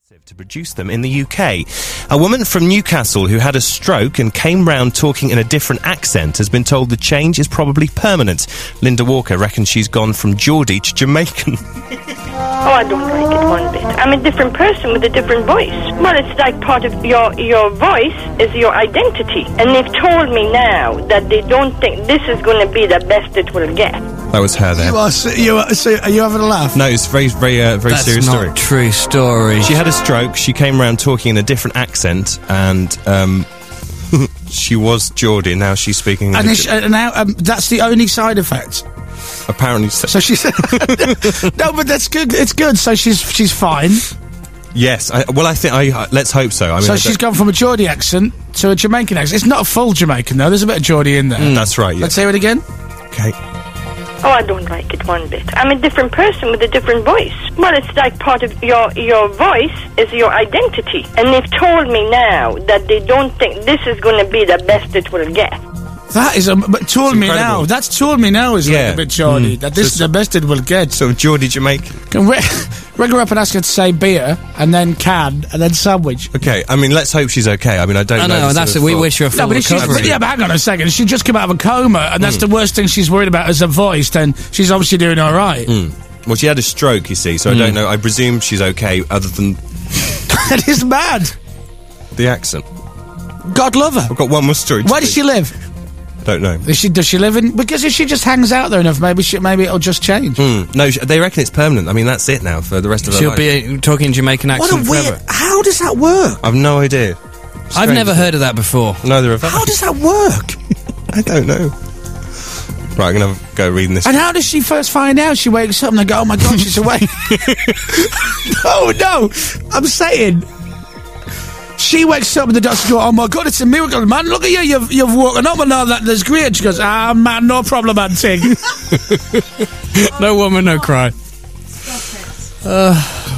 to produce them in the UK. A woman from Newcastle who had a stroke and came round talking in a different accent has been told the change is probably permanent. Linda Walker reckons she's gone from Geordie to Jamaican. Oh, I don't like it one bit. I'm a different person with a different voice. Well, it's like part of your voice is your identity. And they've told me now that they don't think this is going to be the best it will get. That was her there. Are you having a laugh? No, it's very That's serious not story. True story. She had a stroke, she came around talking in a different accent, and she was Geordie, now she's speaking... now that's the only side effect. Apparently... So she's... No, but that's good. It's good. So she's fine. Yes. Let's hope so. I mean, so she's gone from a Geordie accent to a Jamaican accent. It's not a full Jamaican, though. There's a bit of Geordie in there. That's right, yeah. Let's hear it again. Okay. Oh, I don't like it one bit. I'm a different person with a different voice. Well, it's like part of your voice is your identity. And they've told me now that they don't think this is going to be the best it will get. That is but told me now. That's told me now is like a bit Geordie. That this is the best it will get. So Geordie Jamaican. Can ring her up and ask her to say beer, and then can, and then sandwich. Okay, I mean, let's hope she's okay. I mean, I don't know. No, that's it. We wish her a full recovery. But hang on a second. She just come out of a coma, and that's the worst thing she's worried about is her voice, then she's obviously doing all right. Well, she had a stroke, you see, so I don't know. I presume she's okay, other than... That is mad. The accent. God love her. I've got one more story. Where does she live? Don't know. Does she live in... Because if she just hangs out there enough, maybe it'll just change. No, they reckon it's permanent. I mean, that's it now for the rest of her life. She'll be talking Jamaican accent What a weird... forever. How does that work? I've no idea. I've never heard of that before. Neither have I. How does that work? I don't know. Right, I'm going to go reading this. And how does she first find out? She wakes up and they go, oh my God, she's awake. No, I'm saying... She wakes up and the doctor goes, oh my God, it's a miracle, man. Look at you, you've woken up and all that, that's great. She goes, man, no problem, auntie. No woman, no cry. I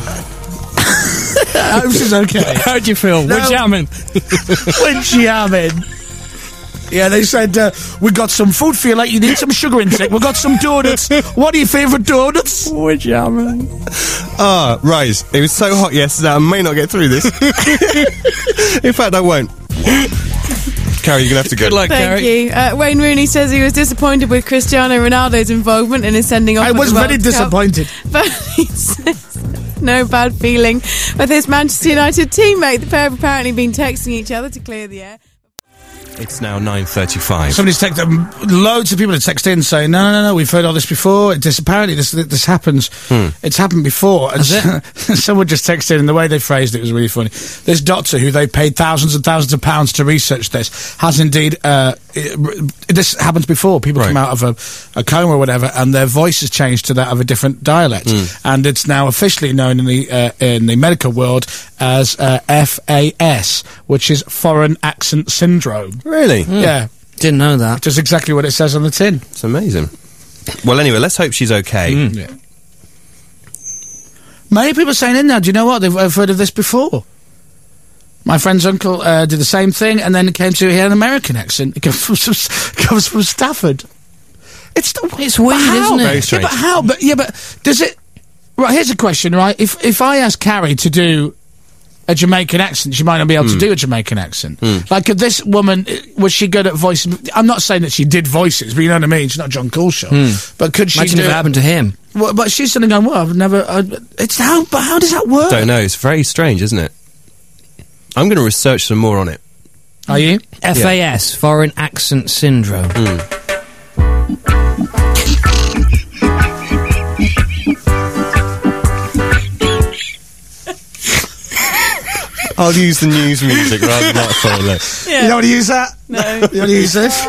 hope she's okay. How'd you feel? No. We're jamming. We're jamming. Yeah, they said, we got some food for you, like you need some sugar intake. We got some donuts. What are your favourite donuts? We're jamming. Right. It was so hot yesterday, I may not get through this. In fact, I won't. Carrie, you're going to have to go. Good luck, Thank Carrie. you. Wayne Rooney says he was disappointed with Cristiano Ronaldo's involvement in his sending off. I was very disappointed. But he says no bad feeling with his Manchester United teammate. The pair have apparently been texting each other to clear the air. It's now 9:35. Somebody's texted, loads of people have texted in saying, no, we've heard all this before. Apparently this happens. It's happened before. And someone just texted in, and the way they phrased it was really funny. This doctor, who they paid thousands and thousands of pounds to research this, has indeed, this happens before. People come out of a coma or whatever, and their voice has changed to that of a different dialect. And it's now officially known in the medical world as FAS, which is Foreign Accent Syndrome. Really? Yeah. Didn't know that. Just exactly what it says on the tin. It's amazing. Well, anyway, let's hope she's okay. Yeah. Many people are saying in now, do you know what? I've heard of this before. My friend's uncle did the same thing, and then it came to he had an American accent. It comes from Stafford. It's weird, isn't it? Very strange. Yeah, but how? But does it... Right, here's a question, right? If I ask Carrie to do a Jamaican accent, she might not be able to do a Jamaican accent. Like, could this woman, was she good at voice? I'm not saying that she did voices, but you know what I mean? She's not John Culshaw. But could she Imagine if it happened to him. Well, but she's sitting going, well, I've never... but how does that work? Don't know. It's very strange, isn't it? I'm going to research some more on it. Are you? FAS, Foreign Accent Syndrome. I'll use the news music rather than that playlist. You don't want to use that? No. You want to use this?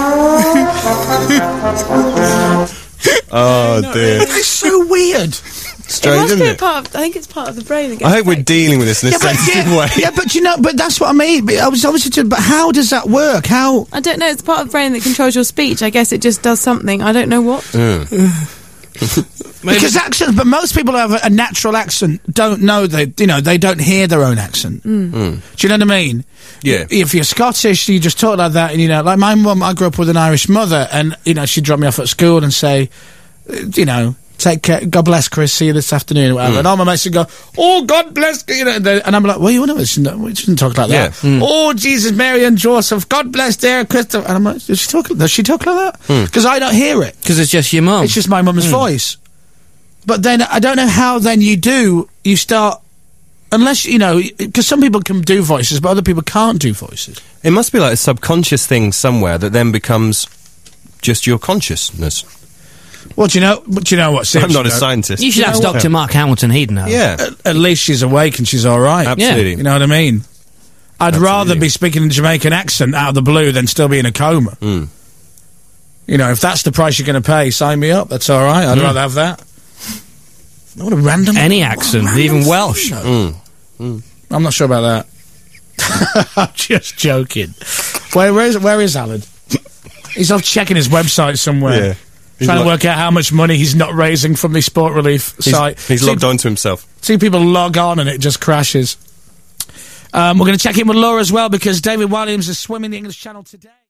Oh, dear. It's so weird. Strange, isn't it? I think it's part of the brain that gets I hope we're affected. dealing with this in a sensitive way. Yeah, but but that's what I mean. But I was obviously but how does that work? How? I don't know. It's part of the brain that controls your speech. I guess it just does something. I don't know what. Because accents, but most people who have a natural accent don't know they don't hear their own accent. Do you know what I mean? Yeah. If you're Scottish, you just talk like that, and like my mum, I grew up with an Irish mother, and she'd drop me off at school and say, take care, God bless Chris, see you this afternoon or whatever. And all my mates would go, oh, God bless, you know, and I'm like, well, you know, we shouldn't talk like that. Oh, Jesus, Mary and Joseph, God bless dear Christopher. And I'm like, does she talk like that? Because I don't hear it. Because it's just your mum. It's just my mum's voice. But then, I don't know how then you start, unless, you know, because some people can do voices, but other people can't do voices. It must be like a subconscious thing somewhere that then becomes just your consciousness. Well, do you know what? I'm not a scientist. You should ask Dr. Mark Hamilton, he'd know. Yeah. At least she's awake and she's all right. Absolutely. You know what I mean? I'd rather be speaking a Jamaican accent out of the blue than still be in a coma. You know, if that's the price you're going to pay, sign me up. That's all right. I'd rather have that. What a random... Any accent, even Welsh. I'm not sure about that. I'm just joking. Where is Alan? He's off checking his website somewhere. Yeah. Trying to work out how much money he's not raising from the Sport Relief site. He's logged on to himself. See people log on and it just crashes. We're going to check in with Laura as well because David Williams is swimming the English Channel today.